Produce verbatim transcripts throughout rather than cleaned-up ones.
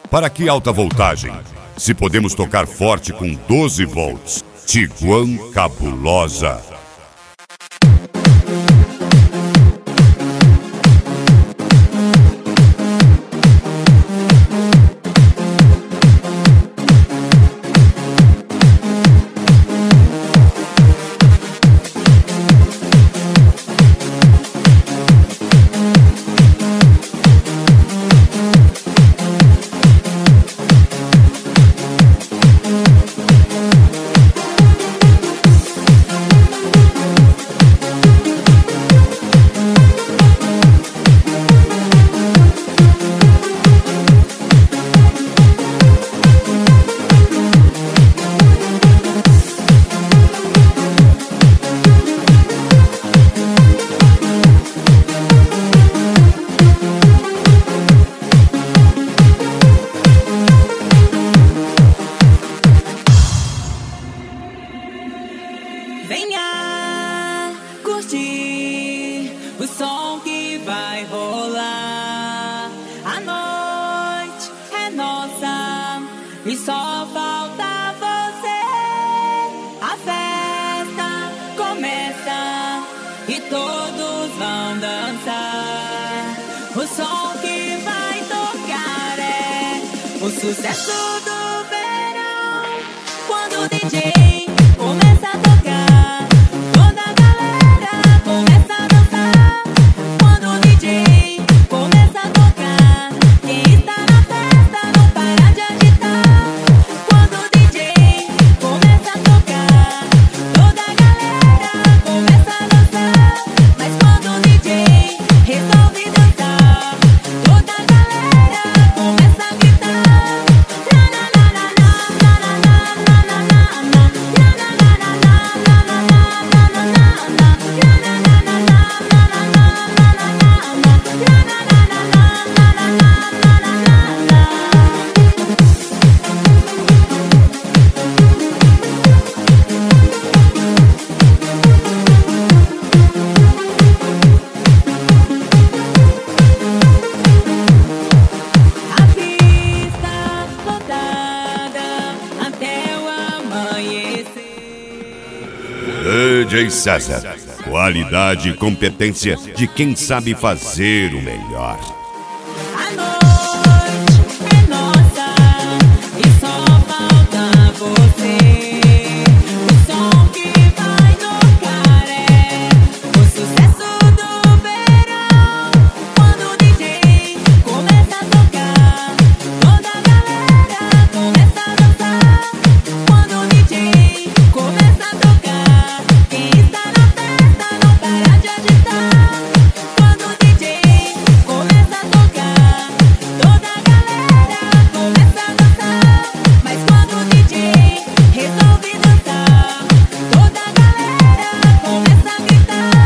Para que alta voltagem? Se podemos tocar forte com doze volts. Tiguan Cabulosa. Venha curtir o som que vai rolar. A noite é nossa e só falta você. A festa começa e todos vão dançar. O som que vai tocar é o sucesso do verão. Quando o D J começa a tocar, toda a galera começa a dançar. Quando o D J começa a tocar, quem está na festa não para de agitar. Quando o D J começa a tocar, toda a galera começa a dançar. Mas quando o D J resolve dançar, toda a galera começa a gritar. D J César, qualidade e competência de quem sabe fazer o melhor. A noite é nossa e só falta você. O som que vai tocar é o sucesso do verão. Quando o D J começa a tocar, toda a galera começa a dançar. Quando o D J começa a tocar, quem está na festa não para de agitar. Quando o D J começa a tocar, toda a galera começa a dançar. Mas quando o D J resolve dançar, toda a galera começa a gritar.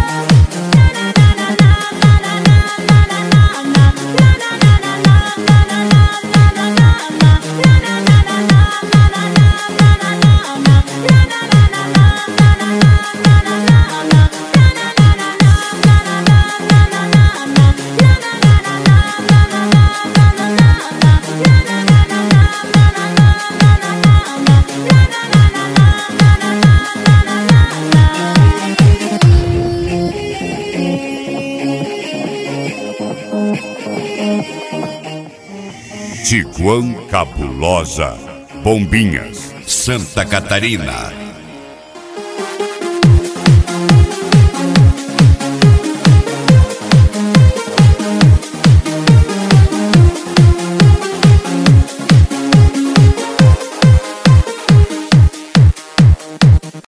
Tiguan Cabulosa, Bombinhas, Santa Catarina.